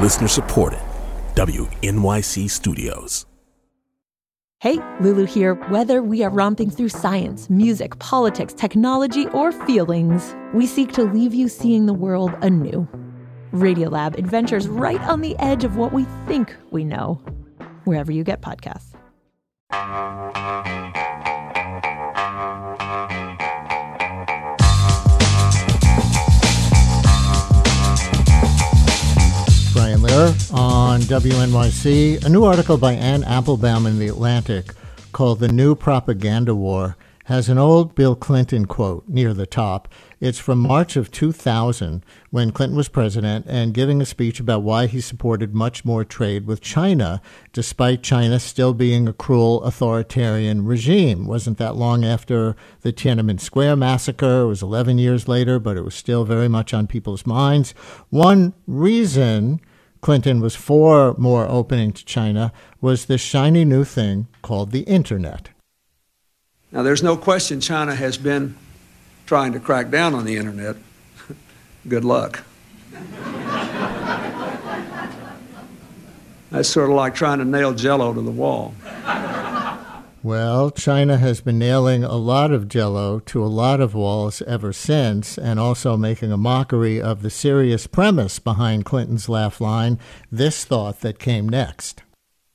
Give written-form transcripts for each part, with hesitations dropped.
Listener supported. WNYC Studios. Hey, Lulu here. Whether we are romping through science, music, politics, technology, or feelings, we seek to leave you seeing the world anew. Radiolab adventures right on the edge of what we think we know, wherever you get podcasts. Brian Lehrer on WNYC. A new article by Anne Applebaum in The Atlantic called The New Propaganda War has an old Bill Clinton quote near the top. It's from March of 2000 when Clinton was president and giving a speech about why he supported much more trade with China, despite China still being a cruel authoritarian regime. Wasn't that long after the Tiananmen Square massacre. It was 11 years later, but it was still very much on people's minds. One reason Clinton was for more opening to China was this shiny new thing called the Internet. Now, there's no question China has been trying to crack down on the Internet. Good luck. That's sort of like trying to nail Jell-O to the wall. Well, China has been nailing a lot of Jell-O to a lot of walls ever since, and also making a mockery of the serious premise behind Clinton's laugh line, this thought that came next.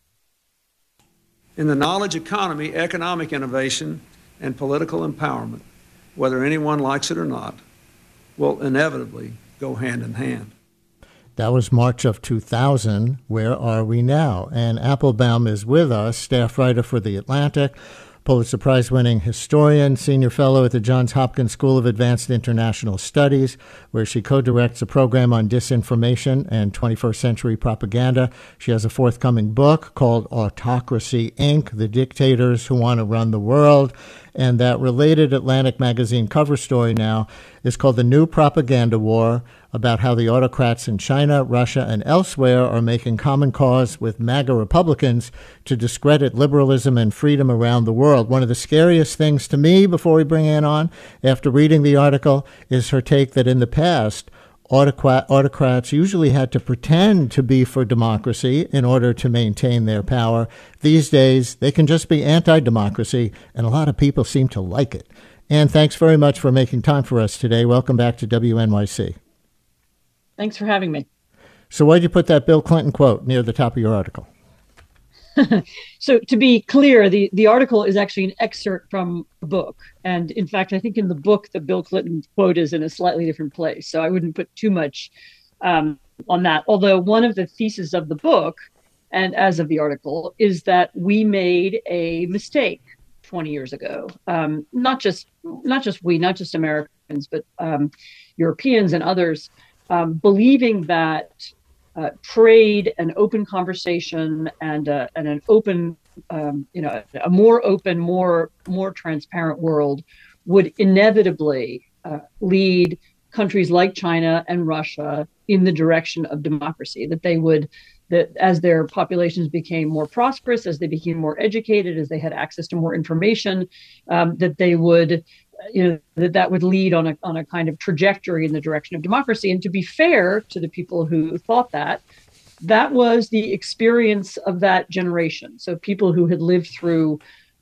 In the knowledge economy, economic innovation and political empowerment, whether anyone likes it or not, will inevitably go hand in hand. That was March of 2000. Where are we now? And Applebaum is with us, staff writer for The Atlantic, Pulitzer Prize-winning historian, senior fellow at the Johns Hopkins School of Advanced International Studies, where she co-directs a program on disinformation and 21st century propaganda. She has a forthcoming book called Autocracy, Inc., The Dictators Who Want to Run the World. And that related Atlantic magazine cover story now is called The New Propaganda War, about how the autocrats in China, Russia, and elsewhere are making common cause with MAGA Republicans to discredit liberalism and freedom around the world. One of the scariest things to me, before we bring Ann on, after reading the article, is her take that in the past, autocrats usually had to pretend to be for democracy in order to maintain their power. These days, they can just be anti-democracy, and a lot of people seem to like it. Ann, thanks very much for making time for us today. Welcome back to WNYC. Thanks for having me. So why'd you put that Bill Clinton quote near the top of your article? So to be clear, the article is actually an excerpt from a book. And in fact, I think in the book, the Bill Clinton quote is in a slightly different place. So I wouldn't put too much on that. Although one of the theses of the book, and as of the article, is that we made a mistake 20 years ago. Not just Americans, but Europeans and others, believing that trade and open conversation and an open, a more open, more transparent world would inevitably lead countries like China and Russia in the direction of democracy. That as their populations became more prosperous, as they became more educated, as they had access to more information, that they would. That would lead on a kind of trajectory in the direction of democracy. And to be fair to the people who thought that was the experience of that generation. So people who had lived through,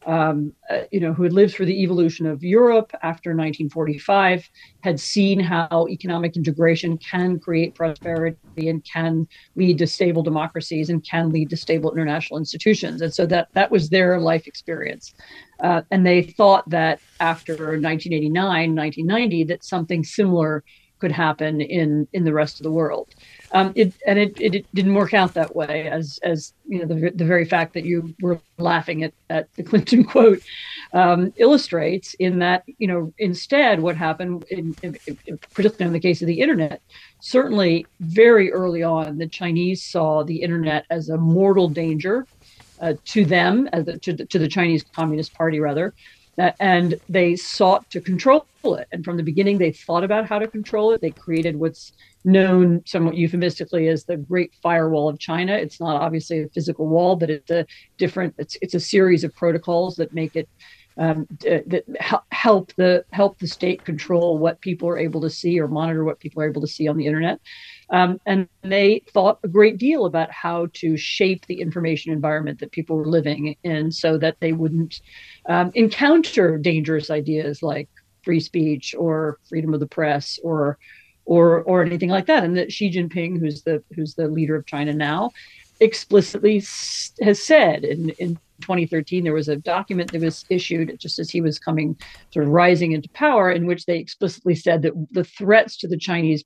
the evolution of Europe after 1945, had seen how economic integration can create prosperity and can lead to stable democracies and can lead to stable international institutions. And so that was their life experience. And they thought that after 1989, 1990, that something similar could happen in the rest of the world. It didn't work out that way, as the very fact that you were laughing at the Clinton quote illustrates, in that, instead what happened, particularly in the case of the Internet, certainly very early on, the Chinese saw the Internet as a mortal danger to them, to the Chinese Communist Party, rather, and they sought to control it. And from the beginning, they thought about how to control it. They created what's known somewhat euphemistically as the Great Firewall of China. It's not obviously a physical wall, but it's a series of protocols that make it help the state control what people are able to see or monitor what people are able to see on the internet. And they thought a great deal about how to shape the information environment that people were living in so that they wouldn't encounter dangerous ideas like free speech or freedom of the press or anything like that. And that Xi Jinping, who's the leader of China now, explicitly has said in 2013, there was a document that was issued just as he was sort of rising into power, in which they explicitly said that the threats to the Chinese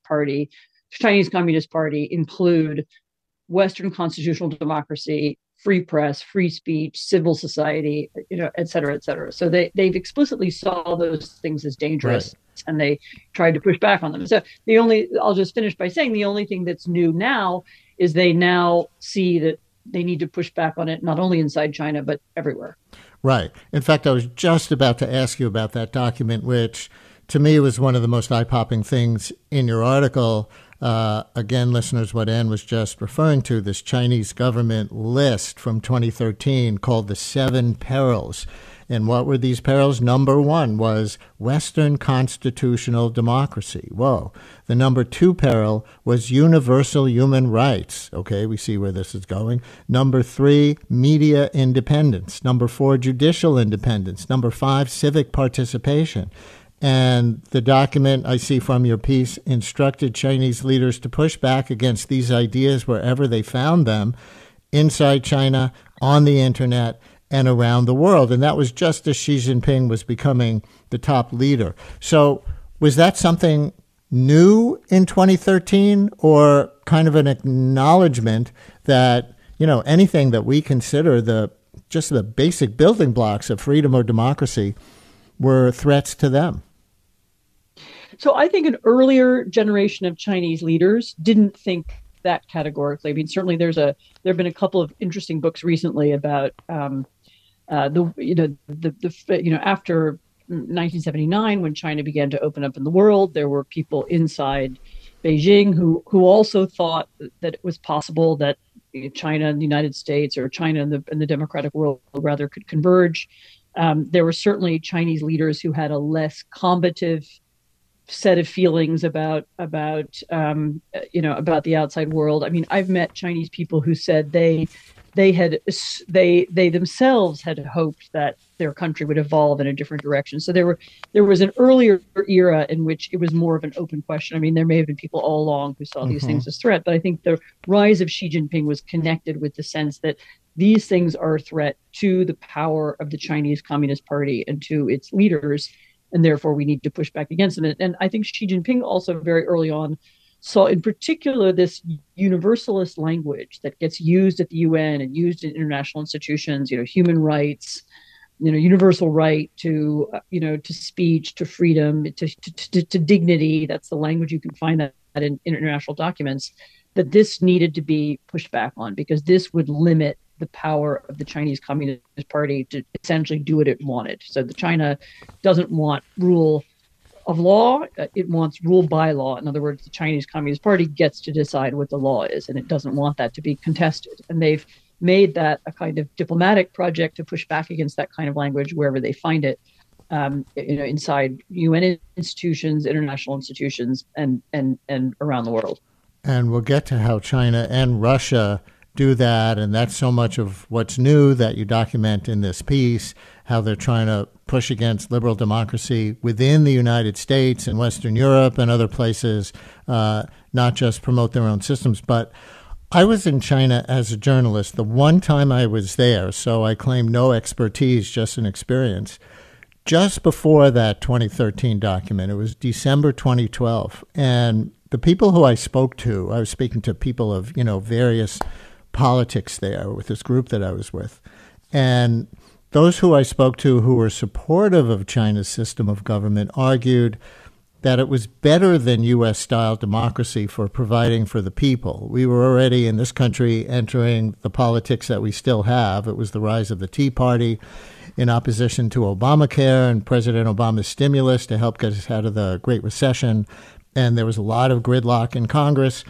Communist Party include Western constitutional democracy, free press, free speech, civil society, et cetera, et cetera. So they've explicitly saw those things as dangerous, right, and they tried to push back on them. So I'll just finish by saying the only thing that's new now is they now see that they need to push back on it, not only inside China, but everywhere. Right. In fact, I was just about to ask you about that document, which to me was one of the most eye-popping things in your article. Again, listeners, what Anne was just referring to, this Chinese government list from 2013 called the 7 Perils. And what were these perils? Number 1 was Western constitutional democracy. Whoa. The number 2 peril was universal human rights. Okay, we see where this is going. Number 3, media independence. Number 4, judicial independence. Number 5, civic participation. And the document I see from your piece instructed Chinese leaders to push back against these ideas wherever they found them, inside China, on the internet, and around the world. And that was just as Xi Jinping was becoming the top leader. So was that something new in 2013, or kind of an acknowledgement that, anything that we consider just the basic building blocks of freedom or democracy were threats to them? So I think an earlier generation of Chinese leaders didn't think that categorically. I mean, certainly there have been a couple of interesting books recently about after 1979, when China began to open up in the world, there were people inside Beijing who also thought that it was possible that China and the United States, or China and the democratic world rather, could converge. There were certainly Chinese leaders who had a less combative set of feelings about the outside world. I mean, I've met Chinese people who said they themselves had hoped that their country would evolve in a different direction. So there was an earlier era in which it was more of an open question. I mean, there may have been people all along who saw these things as threat, but I think the rise of Xi Jinping was connected with the sense that these things are a threat to the power of the Chinese Communist Party and to its leaders, and therefore we need to push back against them. And I think Xi Jinping also very early on saw in particular this universalist language that gets used at the UN and used in international institutions, human rights, universal right to speech, to freedom, to dignity. That's the language you can find that in international documents, that this needed to be pushed back on, because this would limit the power of the Chinese Communist Party to essentially do what it wanted. So the China doesn't want rule of law, it wants rule by law. In other words, the Chinese Communist Party gets to decide what the law is, and it doesn't want that to be contested. And they've made that a kind of diplomatic project to push back against that kind of language wherever they find it, inside UN institutions, international institutions, and around the world. And we'll get to how China and Russia do that, and that's so much of what's new that you document in this piece, how they're trying to push against liberal democracy within the United States and Western Europe and other places, not just promote their own systems. But I was in China as a journalist the one time I was there, so I claim no expertise, just an experience. Just before that 2013 document, it was December 2012, and the people who I spoke to, I was speaking to people of, various politics there with this group that I was with. And those who I spoke to who were supportive of China's system of government argued that it was better than U.S.-style democracy for providing for the people. We were already in this country entering the politics that we still have. It was the rise of the Tea Party in opposition to Obamacare and President Obama's stimulus to help get us out of the Great Recession. And there was a lot of gridlock in Congress.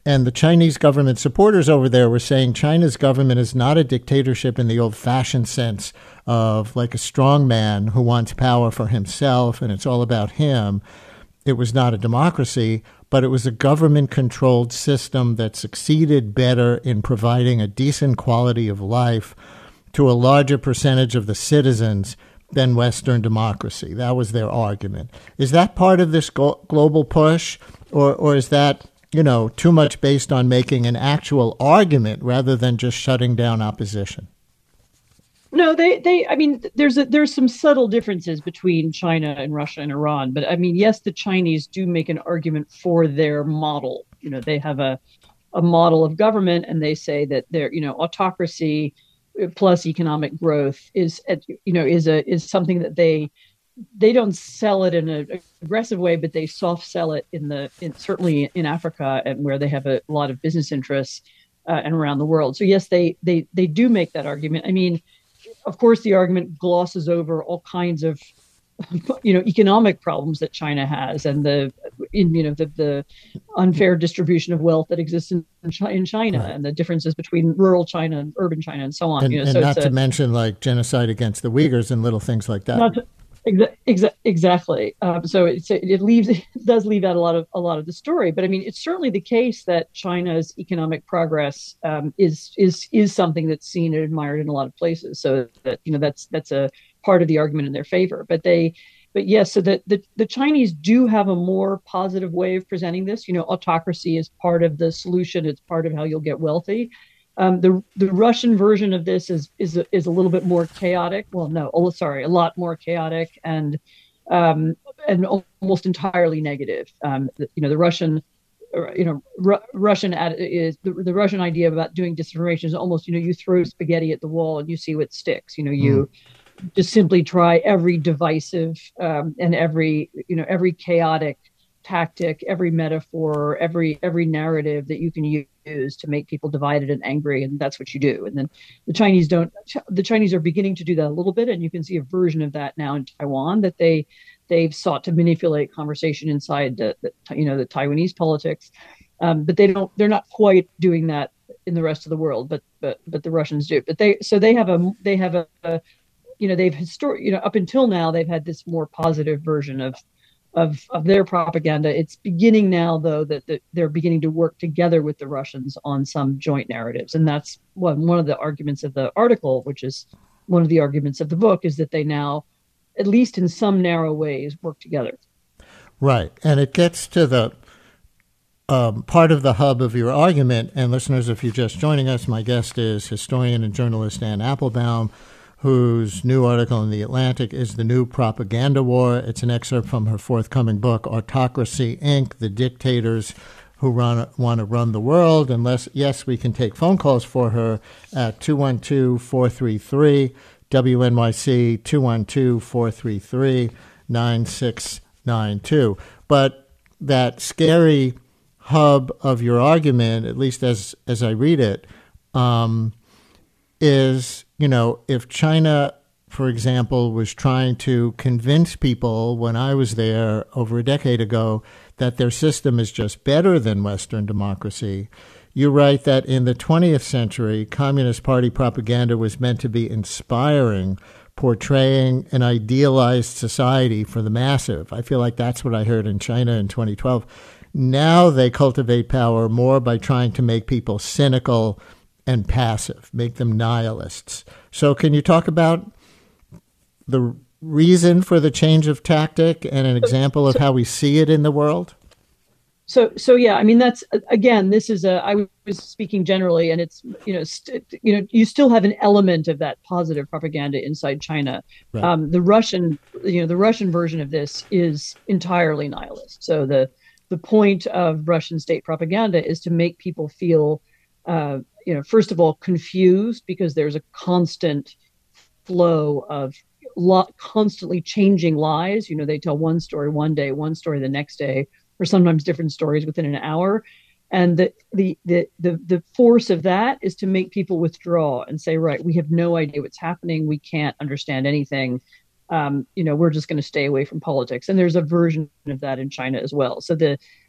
And the Chinese government supporters over there were saying China's government is not a dictatorship in the old-fashioned sense of like a strong man who wants power for himself and it's all about him. It was not a democracy, but it was a government-controlled system that succeeded better in providing a decent quality of life to a larger percentage of the citizens than Western democracy. That was their argument. Is that part of this global push, or is that too much based on making an actual argument rather than just shutting down opposition? No, I mean, there's some subtle differences between China and Russia and Iran, but I mean, yes, the Chinese do make an argument for their model. They have a model of government, and they say that their, autocracy plus economic growth is something that they don't sell it in an aggressive way, but they soft sell it certainly in Africa, and where they have a lot of business interests and around the world. So yes, they do make that argument. I mean, of course, the argument glosses over all kinds of economic problems that China has, and the unfair distribution of wealth that exists in China, right, and the differences between rural China and urban China, and so on. And not to mention like genocide against the Uyghurs and little things like that. Exactly. So it does leave out a lot of the story. But I mean, it's certainly the case that China's economic progress is something that's seen and admired in a lot of places. So that that's a part of the argument in their favor. But yes, so the Chinese do have a more positive way of presenting this. Autocracy is part of the solution. It's part of how you'll get wealthy. The Russian version of this is a little bit more chaotic. Well, no, a lot more chaotic and almost entirely negative. The Russian, the Russian idea about doing disinformation is almost, you throw spaghetti at the wall and you see what sticks. You just simply try every divisive and every chaotic tactic, every metaphor, every narrative that you can use to make people divided and angry, and that's what you do. And then the Chinese are beginning to do that a little bit, and you can see a version of that now in Taiwan, that they've sought to manipulate conversation inside the Taiwanese politics, but they're not quite doing that in the rest of the world, but the Russians do. But up until now they've had this more positive version of their propaganda. It's beginning now, though, that they're beginning to work together with the Russians on some joint narratives. And that's one of the arguments of the article, which is one of the arguments of the book, is that they now, at least in some narrow ways, work together. Right. And it gets to the part of the hub of your argument. And listeners, if you're just joining us, my guest is historian and journalist Anne Applebaum, whose new article in The Atlantic is The New Propaganda War. It's an excerpt from her forthcoming book, Autocracy, Inc., The Dictators Who Want to Run the World. And yes, we can take phone calls for her at 212-433-WNYC, 212-433-9692. But that scary hub of your argument, at least as I read it, is, if China, for example, was trying to convince people when I was there over a decade ago that their system is just better than Western democracy, you write that in the 20th century, Communist Party propaganda was meant to be inspiring, portraying an idealized society for the massive. I feel like that's what I heard in China in 2012. Now they cultivate power more by trying to make people cynical and passive, make them nihilists. So can you talk about the reason for the change of tactic and an example of how we see it in the world? So yeah, I mean, that's, again, this is I was speaking generally, and it's, you still have an element of that positive propaganda inside China. Right. The Russian version of this is entirely nihilist. So the point of Russian state propaganda is to make people feel, first of all, confused, because there's a constant flow of constantly changing lies. They tell one story one day, one story the next day, or sometimes different stories within an hour. And the force of that is to make people withdraw and say, right, we have no idea what's happening. We can't understand anything. We're just going to stay away from politics. And there's a version of that in China as well. So the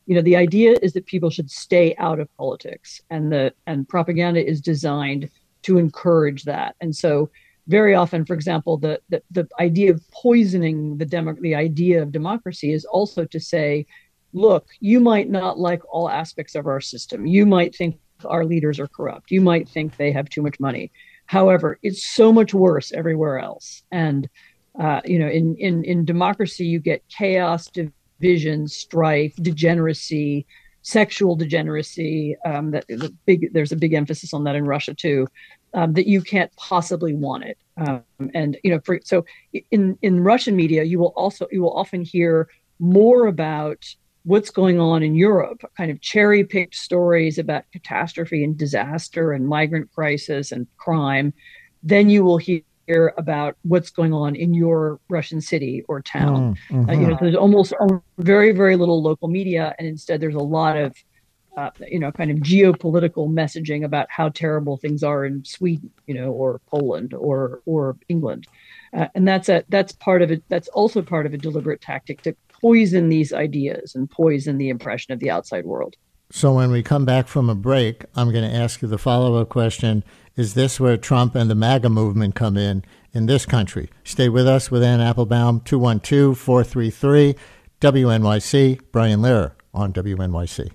the idea is that people should stay out of politics, and propaganda is designed to encourage that. And so very often, for example, the idea of poisoning the idea of democracy is also to say, look, you might not like all aspects of our system. You might think our leaders are corrupt. You might think they have too much money. However, it's so much worse everywhere else. And in democracy, you get chaos, division, strife, degeneracy, sexual degeneracy. There's a big emphasis on that in Russia too. That you can't possibly want it. So in Russian media, you will often hear more about what's going on in Europe, kind of cherry-picked stories about catastrophe and disaster and migrant crisis and crime. Then you will hear about what's going on in your Russian city or town. There's almost very, very little local media, and instead there's a lot of kind of geopolitical messaging about how terrible things are in Sweden, or Poland or England, and that's part of it. That's also part of a deliberate tactic to poison these ideas and poison the impression of the outside world. So when we come back from a break, I'm going to ask you the follow-up question. Is this where Trump and the MAGA movement come in this country? Stay with us with Anne Applebaum, 212-433-WNYC. Brian Lehrer on WNYC.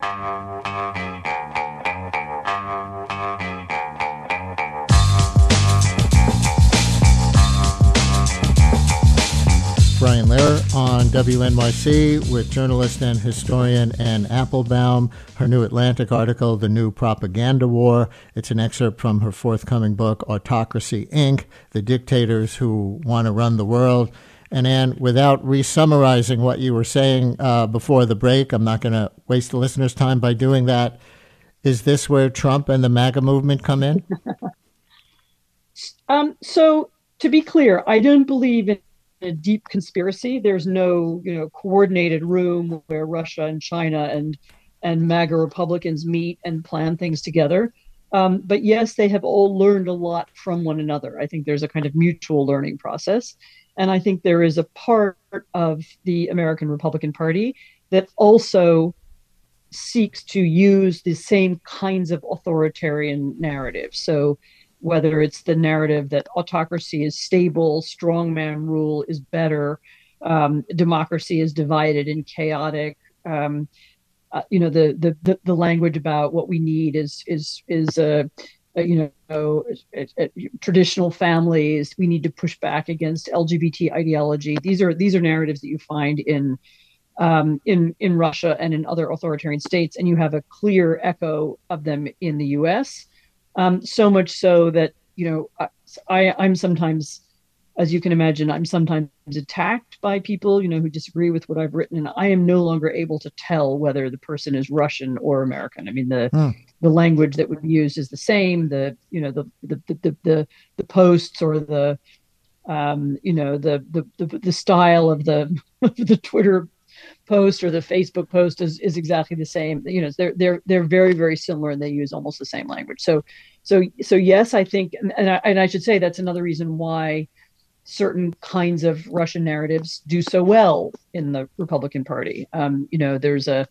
Brian Lehrer on WNYC with journalist and historian Anne Applebaum. Her new Atlantic article, The New Propaganda War. It's an excerpt from her forthcoming book, Autocracy, Inc., The Dictators Who Want to Run the World. And Anne, without re-summarizing what you were saying before the break, I'm not going to waste the listeners' time by doing that. Is this where Trump and the MAGA movement come in? So to be clear, I don't believe in a deep conspiracy. There's no, coordinated room where Russia and China and MAGA Republicans meet and plan things together. But yes, they have all learned a lot from one another. I think there's a kind of mutual learning process. And I think there is a part of the American Republican Party that also seeks to use the same kinds of authoritarian narratives. So whether it's the narrative that autocracy is stable, strongman rule is better, democracy is divided and chaotic. The language about what we need is traditional families. We need to push back against LGBT ideology. These are narratives that you find in Russia and in other authoritarian states, and you have a clear echo of them in the U.S. So much so that, I'm sometimes, as you can imagine, I'm sometimes attacked by people, who disagree with what I've written. And I am no longer able to tell whether the person is Russian or American. I mean, the language that would be used is the same. The posts or the style of the Twitter post or the Facebook post is exactly the same. They're very, very similar, and they use almost the same language. So yes, I think, and I should say that's another reason why certain kinds of Russian narratives do so well in the Republican Party. There's a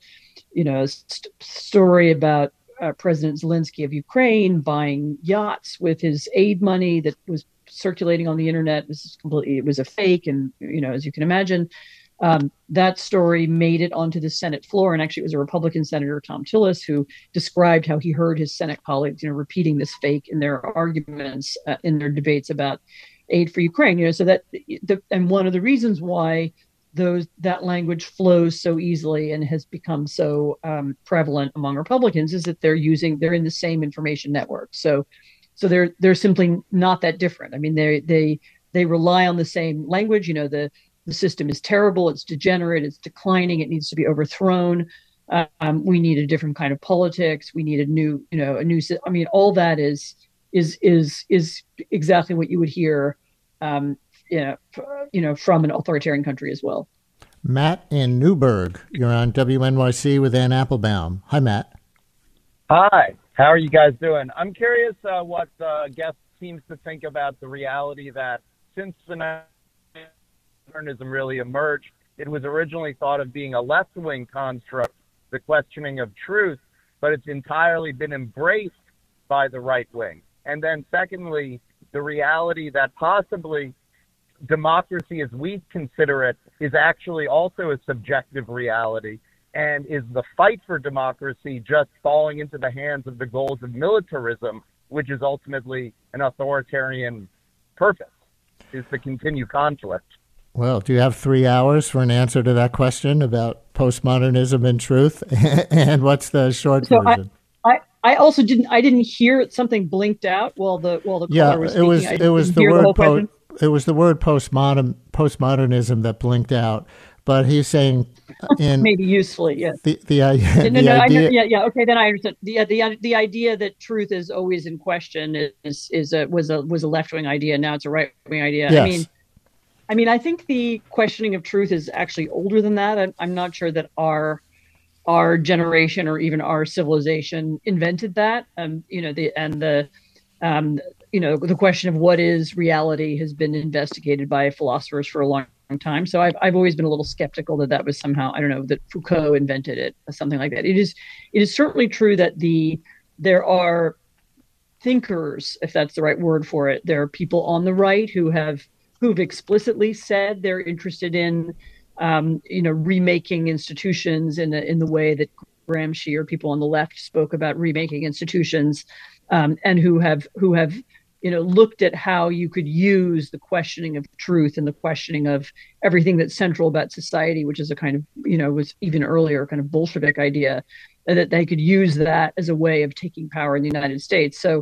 story about President Zelensky of Ukraine buying yachts with his aid money that was circulating on the internet. It was a fake, and as you can imagine. That story made it onto the Senate floor, and actually it was a Republican Senator, Tom Tillis, who described how he heard his Senate colleagues, repeating this fake in their arguments, in their debates about aid for Ukraine. So that, and one of the reasons why that language flows so easily and has become so prevalent among Republicans is that they're in the same information network. So they're simply not that different. I mean, they rely on the same language. The system is terrible. It's degenerate. It's declining. It needs to be overthrown. We need a different kind of politics. We need a new. I mean, all that is exactly what you would hear, from an authoritarian country as well. Matt in Newburgh, you're on WNYC with Anne Applebaum. Hi, Matt. Hi. How are you guys doing? I'm curious what the guest seems to think about the reality that since the modernism really emerged, it was originally thought of being a left-wing construct the questioning of truth, but it's entirely been embraced by the right wing. And then secondly, the reality that possibly democracy as we consider it is actually also a subjective reality, and is the fight for democracy just falling into the hands of the goals of militarism, which is ultimately an authoritarian purpose, is to continue conflict. Well, do you have 3 hours for an answer to that question about postmodernism and truth? And what's the short version? I also didn't hear something blinked out while the caller was speaking. It was the word postmodernism that blinked out. But he's saying, maybe usefully, yes. The idea. Okay, then I understand. The idea that truth is always in question was a left wing idea. Now it's a right wing idea. Yes. I mean, I think the questioning of truth is actually older than that. I'm not sure that our generation or even our civilization invented that. The question of what is reality has been investigated by philosophers for a long time. So I've always been a little skeptical that was somehow, I don't know, that Foucault invented it or something like that. It is certainly true that there are thinkers, if that's the right word for it. There are people on the right who've explicitly said they're interested in remaking institutions in the way that Gramsci or people on the left spoke about remaking institutions, and who have looked at how you could use the questioning of truth and the questioning of everything that's central about society, which is a kind of was even earlier kind of Bolshevik idea, that they could use that as a way of taking power in the United States. So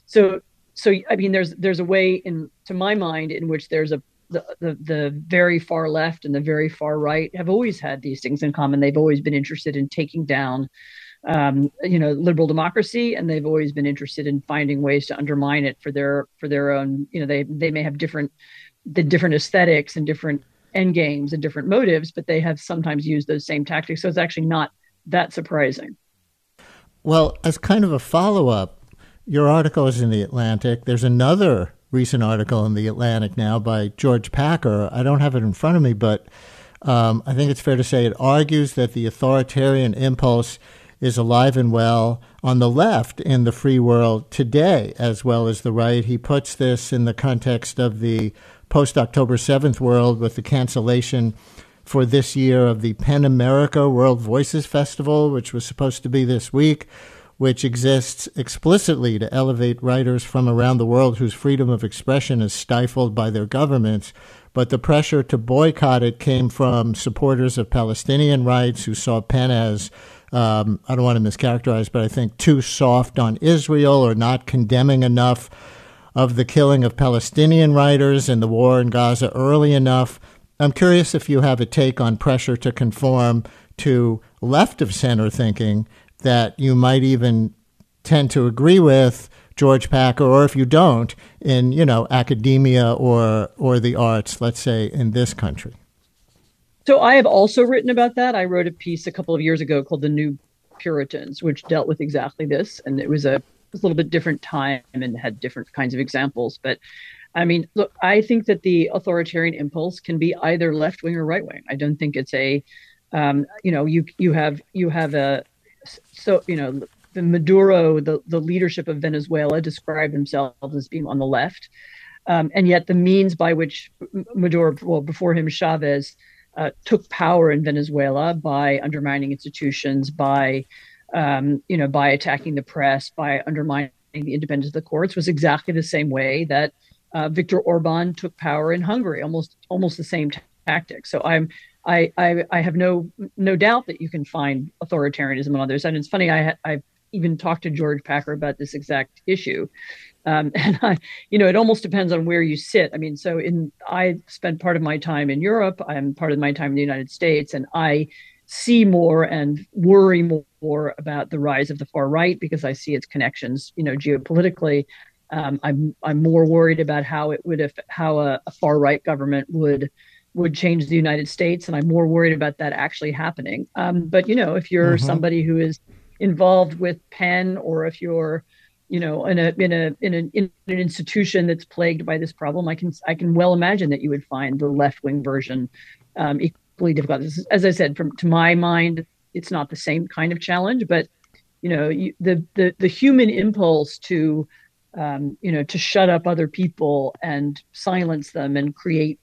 I mean, there's a way, to my mind, in which there's the very far left and the very far right have always had these things in common. They've always been interested in taking down, liberal democracy, and they've always been interested in finding ways to undermine it for their own. They may have different aesthetics and different end games and different motives, but they have sometimes used those same tactics. So it's actually not that surprising. Well, as kind of a follow-up, your article is in The Atlantic. There's another recent article in The Atlantic now by George Packer. I don't have it in front of me, but I think it's fair to say it argues that the authoritarian impulse is alive and well on the left in the free world today, as well as the right. He puts this in the context of the post-October 7th world with the cancellation for this year of the PEN America World Voices Festival, which was supposed to be this week, which exists explicitly to elevate writers from around the world whose freedom of expression is stifled by their governments. But the pressure to boycott it came from supporters of Palestinian rights who saw PEN as, I don't want to mischaracterize, but I think too soft on Israel or not condemning enough of the killing of Palestinian writers and the war in Gaza early enough. I'm curious if you have a take on pressure to conform to left of center thinking that you might even tend to agree with George Packer, or if you don't, in academia or the arts, let's say, in this country. So I have also written about that. I wrote a piece a couple of years ago called The New Puritans, which dealt with exactly this, and it was a little bit different time and had different kinds of examples. But I mean, look, I think that the authoritarian impulse can be either left wing or right wing. I don't think it's a, you have a. So, the Maduro, the leadership of Venezuela described themselves as being on the left. And yet the means by which Maduro, before him, Chavez, took power in Venezuela by undermining institutions, by attacking the press, by undermining the independence of the courts, was exactly the same way that Viktor Orban took power in Hungary, almost the same tactic. So I have no doubt that you can find authoritarianism in others. And it's funny, I've even talked to George Packer about this exact issue. It almost depends on where you sit. I mean, I spent part of my time in Europe. I'm part of my time in the United States, and I see more and worry more about the rise of the far right because I see its connections, geopolitically. I'm more worried about how a far right government would change the United States, and I'm more worried about that actually happening. But if you're somebody who is involved with PEN, or if you're in an institution that's plagued by this problem, I can well imagine that you would find the left wing version equally difficult. As I said, to my mind, it's not the same kind of challenge, but the human impulse to to shut up other people and silence them and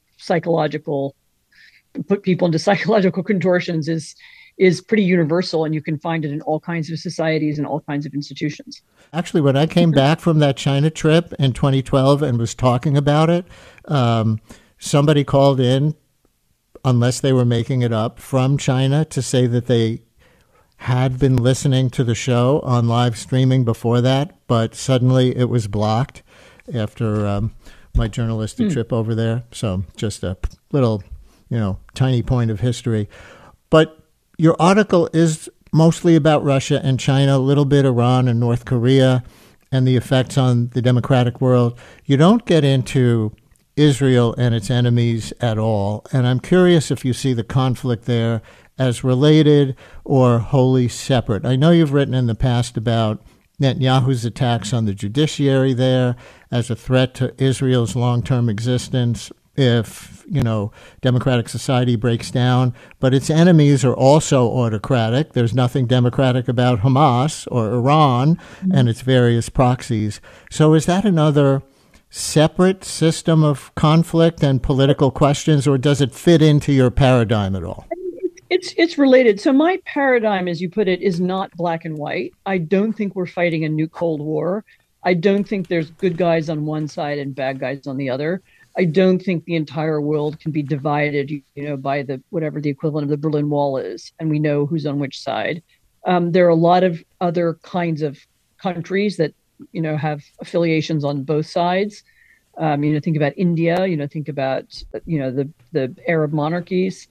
put people into psychological contortions is pretty universal, and you can find it in all kinds of societies and all kinds of institutions. Actually, when I came back from that China trip in 2012 and was talking about it, somebody called in, unless they were making it up, from China to say that they had been listening to the show on live streaming before that, but suddenly it was blocked after my journalistic trip over there. So just a little, tiny point of history. But your article is mostly about Russia and China, a little bit Iran and North Korea, and the effects on the democratic world. You don't get into Israel and its enemies at all. And I'm curious if you see the conflict there as related or wholly separate. I know you've written in the past about Netanyahu's attacks on the judiciary there as a threat to Israel's long-term existence if, democratic society breaks down. But its enemies are also autocratic. There's nothing democratic about Hamas or Iran and its various proxies. So is that another separate system of conflict and political questions, or does it fit into your paradigm at all? It's related. So my paradigm, as you put it, is not black and white. I don't think we're fighting a new Cold War. I don't think there's good guys on one side and bad guys on the other. I don't think the entire world can be divided, by whatever the equivalent of the Berlin Wall is, and we know who's on which side. There are a lot of other kinds of countries that have affiliations on both sides. Think about India. Think about the Arab monarchies.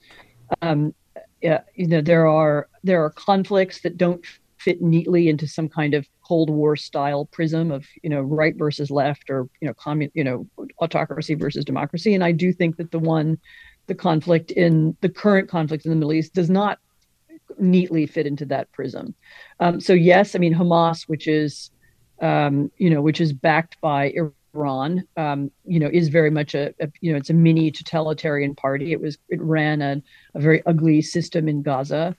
There are conflicts that don't fit neatly into some kind of Cold War style prism of right versus left, or autocracy versus democracy. And I do think that the current conflict in the Middle East does not neatly fit into that prism. So yes, Hamas, which is backed by Iran, is very much it's a mini totalitarian party. It ran a very ugly system in Gaza.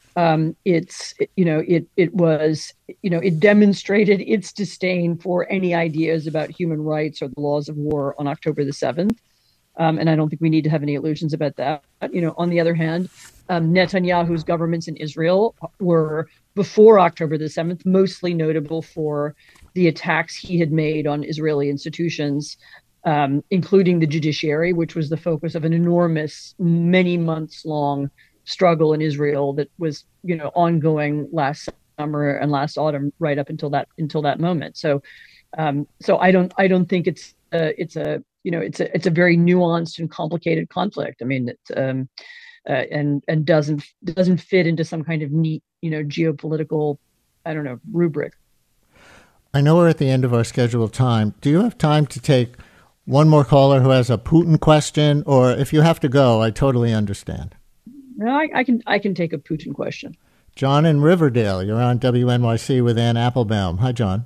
It demonstrated its disdain for any ideas about human rights or the laws of war on October the 7th. And I don't think we need to have any illusions about that. On the other hand, Netanyahu's governments in Israel were, before October the 7th, mostly notable for the attacks he had made on Israeli institutions, including the judiciary, which was the focus of an enormous, many months long struggle in Israel that was, ongoing last summer and last autumn, right up until that moment. So I don't think it's a very nuanced and complicated conflict. And doesn't fit into some kind of neat, geopolitical, rubric. I know we're at the end of our scheduled time. Do you have time to take one more caller who has a Putin question, or if you have to go, I totally understand. No, I can take a Putin question. John in Riverdale, you're on WNYC with Ann Applebaum. Hi, John.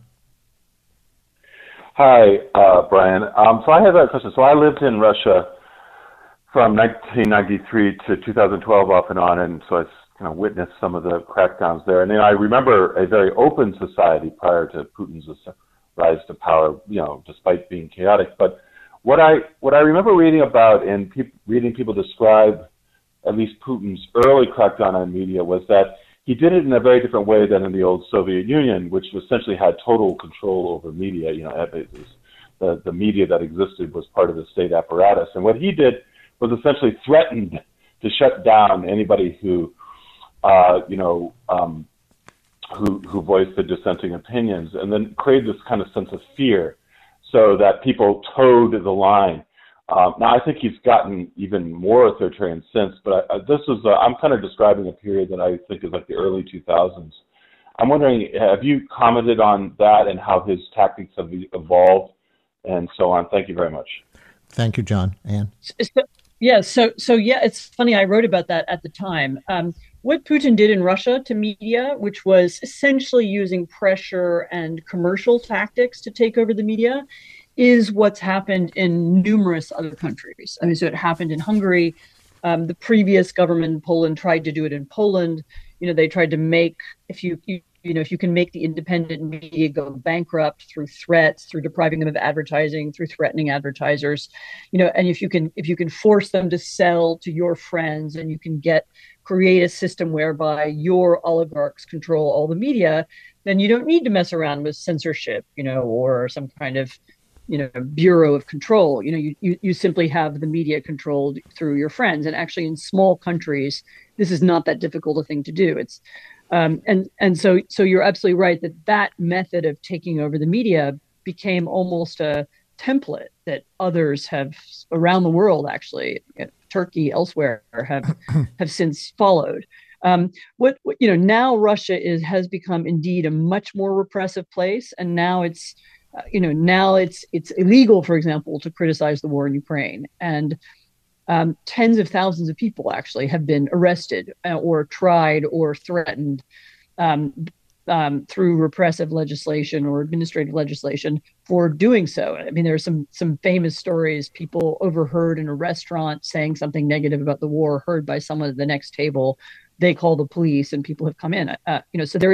Hi, Brian. So I have a question. So I lived in Russia from 1993 to 2012 off and on, and so I kind of witnessed some of the crackdowns there. And then I remember a very open society prior to Putin's rise to power, despite being chaotic. But what I remember reading about and reading people describe at least Putin's early crackdown on media was that he did it in a very different way than in the old Soviet Union, which essentially had total control over media. The media that existed was part of the state apparatus. And what he did was essentially threatened to shut down anybody who voiced the dissenting opinions, and then create this kind of sense of fear so that people towed the line. Now, I think he's gotten even more authoritarian since, but I'm kind of describing a period that I think is like the early 2000s. I'm wondering, have you commented on that and how his tactics have evolved and so on? Thank you very much. Thank you, John. Ann? So it's funny, I wrote about that at the time. What Putin did in Russia to media, which was essentially using pressure and commercial tactics to take over the media, is what's happened in numerous other countries. So it happened in Hungary. The previous government in Poland tried to do it in Poland. they tried to make, if if you can make the independent media go bankrupt through threats, through depriving them of advertising, through threatening advertisers, and if you can force them to sell to your friends, and you can create a system whereby your oligarchs control all the media, then you don't need to mess around with censorship, or some kind of, bureau of control. You simply have the media controlled through your friends. And actually, in small countries, this is not that difficult a thing to do. It's so you're absolutely right that method of taking over the media became almost a template that others have around the world, actually, Turkey, elsewhere, have since followed. Now Russia has become indeed a much more repressive place, and now it's illegal, for example, to criticize the war in Ukraine, and tens of thousands of people actually have been arrested or tried or threatened through repressive legislation or administrative legislation for doing so. I mean, there are some famous stories, people overheard in a restaurant saying something negative about the war, heard by someone at the next table. They call the police and people have come in. So there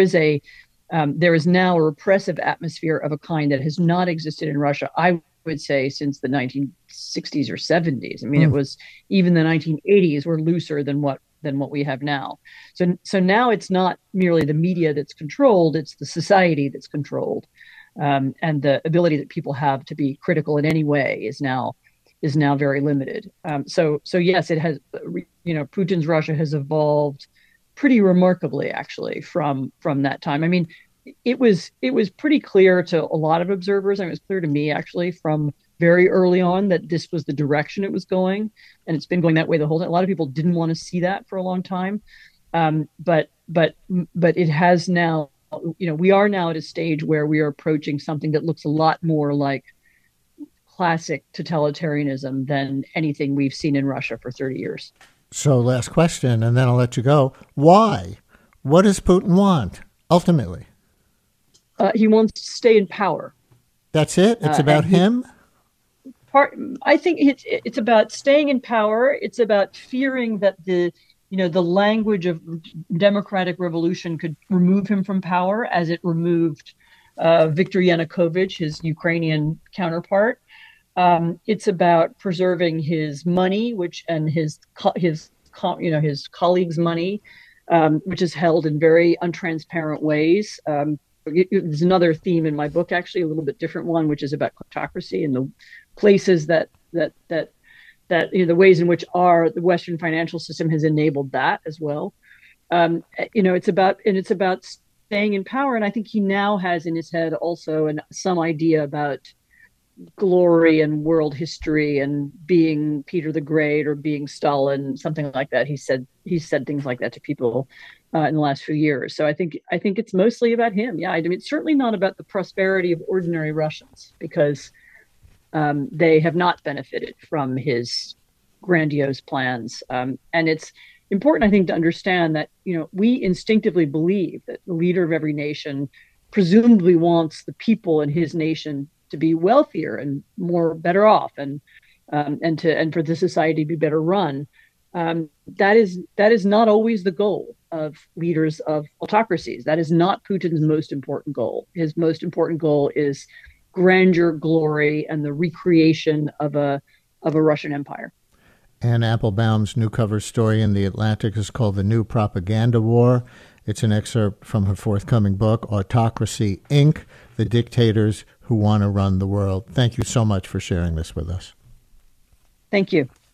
is now a repressive atmosphere of a kind that has not existed in Russia, I would say, since the 1960s or 70s. I mean, it was even the 1980s were looser than what we have now. So now it's not merely the media that's controlled; it's the society that's controlled, and the ability that people have to be critical in any way is now very limited. So yes, it has. Putin's Russia has evolved pretty remarkably, actually, from that time. I mean, it was pretty clear to a lot of observers, and it was clear to me, actually, from very early on, that this was the direction it was going, and it's been going that way the whole time. A lot of people didn't want to see that for a long time, but it has now. We are now at a stage where we are approaching something that looks a lot more like classic totalitarianism than anything we've seen in Russia for 30 years. So last question, and then I'll let you go. Why? What does Putin want, ultimately? He wants to stay in power. That's it? It's about him? I think it's about staying in power. It's about fearing that the language of democratic revolution could remove him from power, as it removed Viktor Yanukovych, his Ukrainian counterpart. It's about preserving his money, and his colleagues' money, which is held in very untransparent ways. There's another theme in my book, actually, a little bit different one, which is about kleptocracy and the places that the ways in which the Western financial system has enabled that as well. It's about staying in power, and I think he now has in his head also some idea about glory and world history and being Peter the Great or being Stalin, something like that. He said things like that to people in the last few years. So I think it's mostly about him. Yeah, I mean, it's certainly not about the prosperity of ordinary Russians, because they have not benefited from his grandiose plans. And it's important, I think, to understand that we instinctivly believe that the leader of every nation presumably wants the people in his nation to be wealthier and better off, and for the society to be better run. That is not always the goal of leaders of autocracies. That is not Putin's most important goal. His most important goal is grandeur, glory, and the recreation of a Russian empire. Anne Applebaum's new cover story in The Atlantic is called The New Propaganda War. It's an excerpt from her forthcoming book, Autocracy, Inc., The Dictators Who Want to Run the World. Thank you so much for sharing this with us. Thank you.